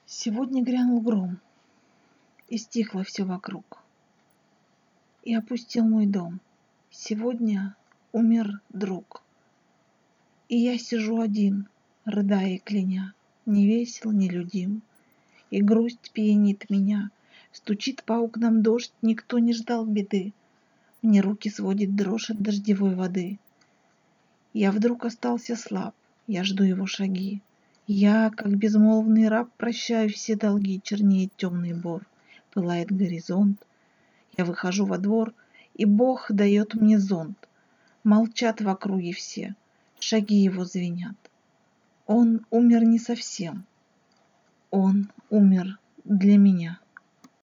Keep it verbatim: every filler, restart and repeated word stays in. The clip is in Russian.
Сегодня грянул гром, и стихло все вокруг, и опустел мой дом. Сегодня умер друг, и я сижу один, рыдая и кляня, не весел, не людим, и грусть пьянит меня. Стучит по окнам дождь, никто не ждал беды, мне руки сводит дрожь от дождевой воды. Я вдруг остался слаб, я жду его шаги. Я, как безмолвный раб, прощаю все долги, чернеет темный бор, пылает горизонт. Я выхожу во двор, и Бог дает мне зонт. Молчат в округе все, шаги его звенят. Он умер не совсем, он умер для меня.